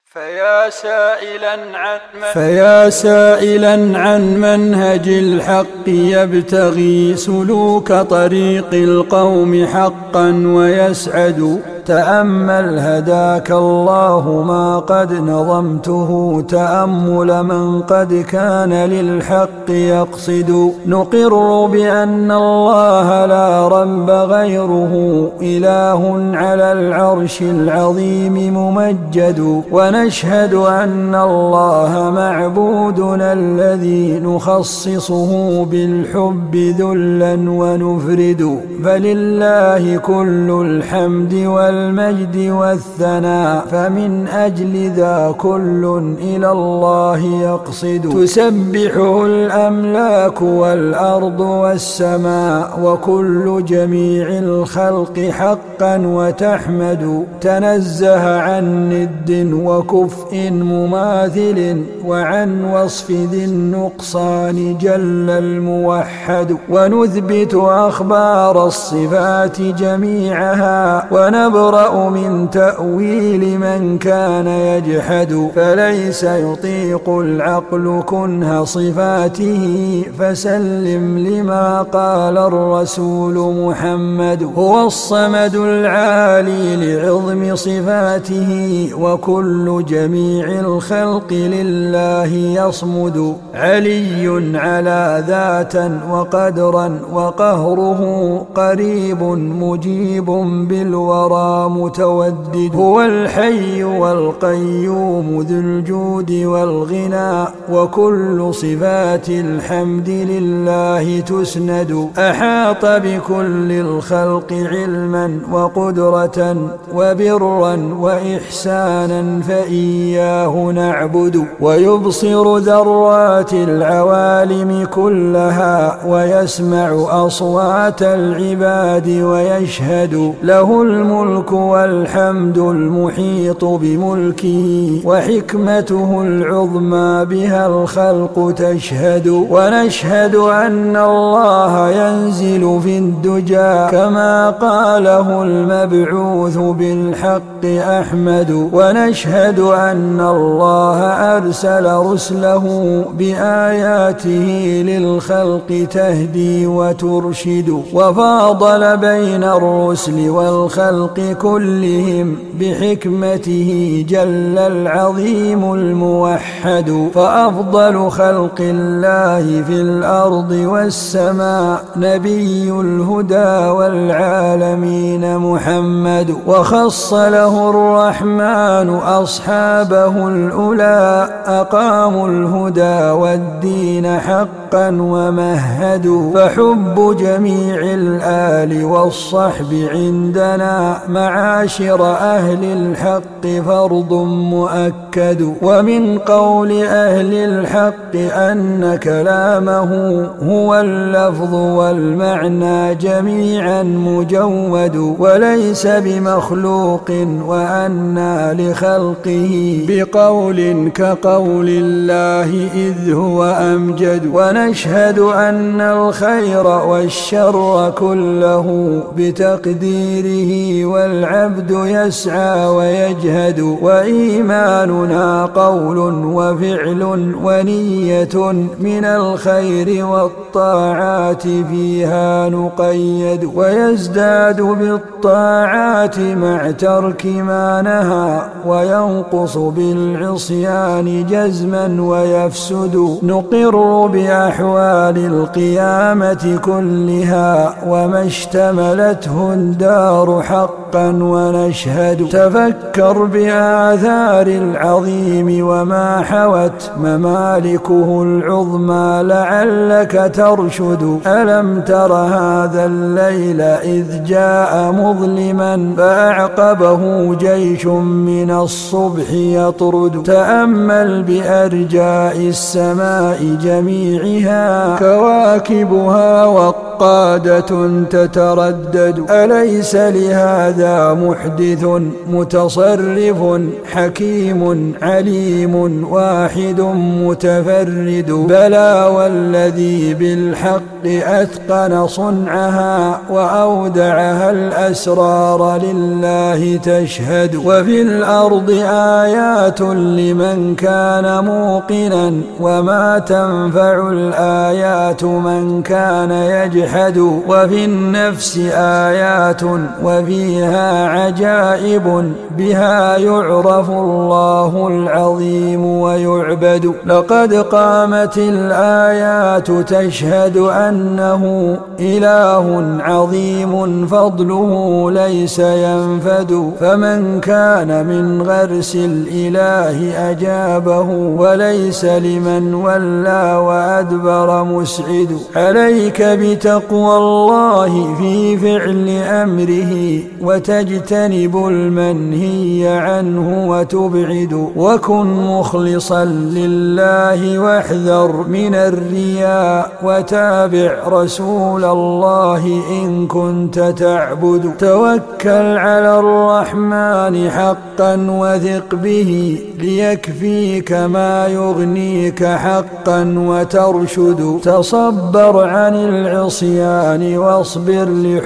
فيا سائلا عن منهج الحق يبتغي سلوك طريق القوم حقا ويسعد، تأمل هداك الله ما قد نظمته تأمل من قد كان للحق يقصد. نقر بأن الله لا رب غيره، إله على العرش العظيم ممجد، ونشهد أن الله معبودنا الذي نخصصه بالحب ذلا ونفرد. فلله كل الحمد والمجد والثناء، فمن أجل ذا كل إلى الله يقصد. تسبحه الأملاك والأرض والسماء وكل جميع الخلق حقا وتحمد، تنزه عن ند وكفء مماثل وعن وصف ذي النقصان جل الموحد. ونثبت أخبار الصفات جميعها ونبرأ من تأويل من كان يجحد، فليس يطيق العقل كنه صفاته، فسلم لما قال الرسول محمد. هو الصمد العالي لعظم صفاته، وكل جميع الخلق لله يصمد. علي على ذاتا وقدرا وقهره قريب مجيب بالورى متودد. هو الحي والقيوم ذو الجود والغنى، وكل صفات الحمد لله تسند. أحاط بكل الخلق علما وقدرة وبرا وإحسانا، فإياه نعبد. ويبصر ذرات العوالم كلها، ويسمع أصوات العباد ويشهد. له الملك والحمد المحيط بملكه، وحكمته العظمى بها الخلق تشهد. ونشهد أن الله ينزل في الدجى كما قاله المبعوث بالحق أحمد. ونشهد أن الله أرسل رسله بآياته للخلق تهدي وترشد. وفاضل بين الرسل والخلق كلهم بحكمته جل العظيم الموحد. فأفضل خلق الله في الأرض والسماء نبي الهدى والعالمين محمد. وخص له الرحمن أصحابه الأولى، أقاموا الهدى والدين حقا ومهدوا. فحب جميع الآل والصحب عندنا معاشر أهل الحق فرض مؤكد. ومن قول أهل الحق أن كلامه هو اللفظ والمعنى جميعا مجود، وليس بمخلوق، وأنى لخلقه بقول كقول الله إذ هو أمجد. ونشهد أن الخير والشر كله بتقديره والعبد يسعى ويجهد. وإيماننا قول وفعل ونية، من الخير والطاعات فيها نقيد. ويزداد بالطاعات مع ترك ما نهى، وينقص بالعصيان جزما ويفسد. نقر بأحوال القيامة كلها وما اشتملته الدار حقا ونشهد. تفكر بآثار العظيم وما حوت ممالكه العظمى لعلك ترشد. ألم تر هذا الليل إذ جاء مظلما، فأعقبه جيش من الصبح يطرد. تأمل بأرجاء السماء جميعها كواكبها وقادة تتردد. أليس لهذا محدث متصرف حكيم عليم واحد متفرد؟ بلى والذي بالحق أتقن صنعها وأودعها الأسرار لله تشهد. وفي الأرض آيات لمن كان موقنا وما تنفع الآيات من كان يجحد. وفي النفس آيات وفيها عجائب بها يعرف الله العظيم ويعبد. لقد قامت الآيات تشهد أنه إله عظيم فضله ليس ينفد. فمن كان من غرس الإله أجابه وليس لمن ولى وأدبر مسعد. عليك بتقوى الله في فعل أمره وتجتنب المنهي عنه وتبعد. وكن مخلصا لله واحذر من الرياء وتابع رسول الله إن كنت تعبد. توكل على الرحمن حقا وثق به ليكفيك ما يغنيك حقا وترشد. تصبر عن العصيان واصبر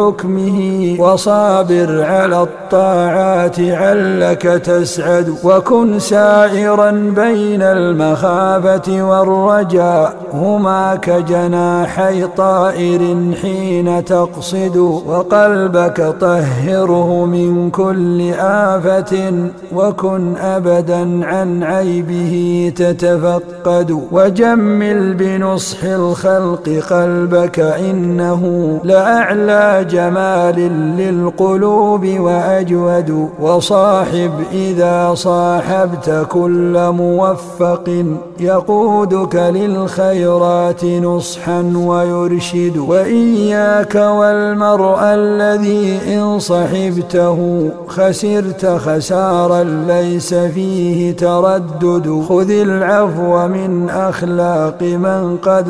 لحكمه وصابر على الطاعات علك تسعد. وكن سائرا بين المخافة والرجاء هما كجناحي طائر حين تقصد. وقلبك طهره من كل آفة وكن أبدا عن عيبه تتفقد. وجمل بنصح الخلق قلبك إنه لأعلى جمال للقلوب وأجود. وصاحب إذا صاحبت كل موفق يقودك للخيرات نصحا ويرشد. وإياك والمرء الذي إن صحبته خسرت خسارا ليس فيه تردد. خذ العفو من أخلاق من قد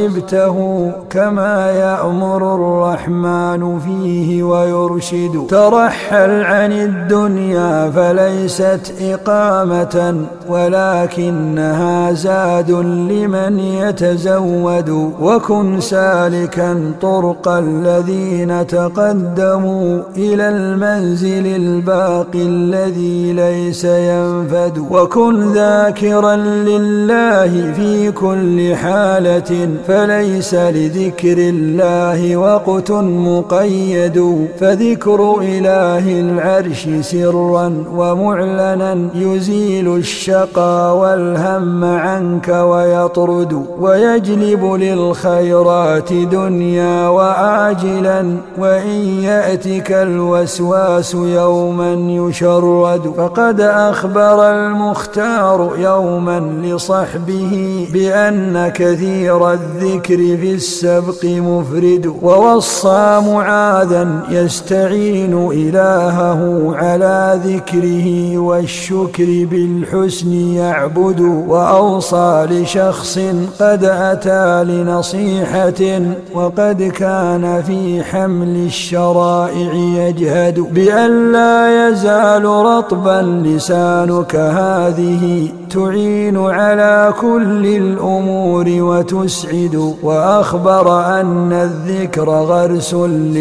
صحبته كما يأمر الرحمن فيه ويرشد. ترحل عن الدنيا فليست إقامة ولكنها زاد لمن يتزود. وكن سالكا طرق الذين تقدموا إلى المنزل الباقي الذي ليس ينفد. وكن ذاكرا لله في كل حالة فليس لذكر الله وقت مقيد. فذكر إله العرش سرا ومعلنا يزيل الشقى والهم عنك ويطرد. ويجلب للخيرات دنيا وآجلا وإن يأتك الوسواس يوما يشرد. فقد أخبر المختار يوما لصحبه بأن كثير الذكر في السبق مفرد. ووصى معاذا يستعين إلهه على ذكره والشكر بالحسن يعبد. وأوصى لشخص قد أتى لنصيحة وقد كان في حمل الشرائع يجهد بأن لا يزال رطبا لسانك هذه تعين على كل الأمور وتسعد. وأخبر أن الذكر غرس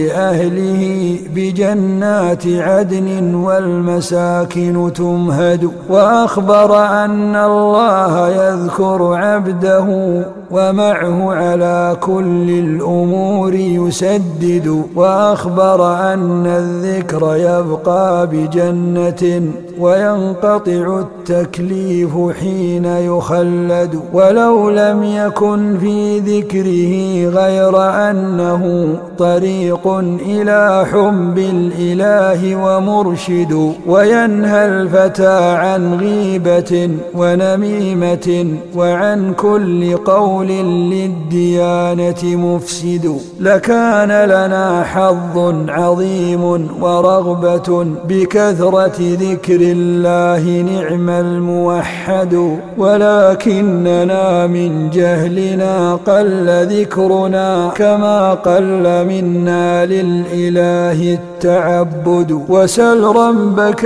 لأهله بجنات عدن والمساكن تمهد. وأخبر أن الله يذكر عبده ومعه على كل الأمور يسدد. وأخبر أن الذكر يبقى بجنة وينقطع التكليف حين يخلد. ولو لم يكن في ذكره غير أنه طريق إلى حب الإله ومرشد. وينهى الفتى عن غيبة ونميمة وعن كل قول للديانة مفسد. لكان لنا حظ عظيم ورغبة بكثرة ذكر الله نعم الموحد. ولكننا من جهلنا قل ذكرنا كما قل منا للإله التعبد. وسل ربك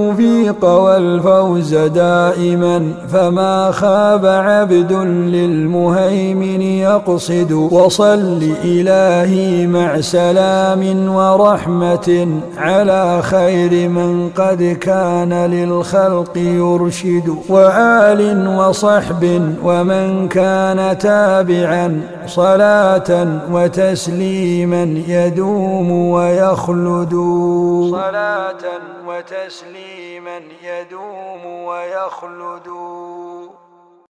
التوفيق والفوز دائما فما خاب عبد للمؤمن بالمهيمن يقصد وصل إلهي مع سلام ورحمة على خير من قد كان للخلق يرشد وآل وصحب ومن كان تابعا صلاة وتسليما يدوم ويخلد صلاة وتسليما يدوم ويخلد.